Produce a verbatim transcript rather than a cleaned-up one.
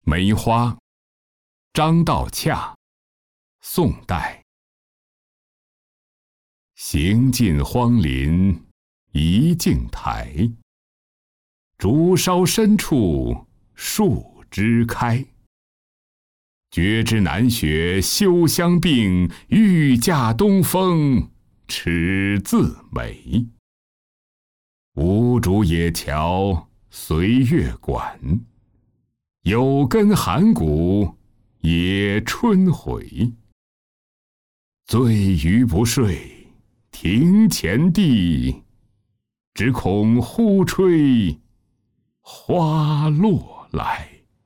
梅花，张道洽，宋代。行尽荒林一径台，竹梢深处树枝开。觉知南雪休相并，欲驾东风耻自美。无竹野桥随月管，有根寒谷野春回。醉余不睡庭前地，只恐忽吹花落来。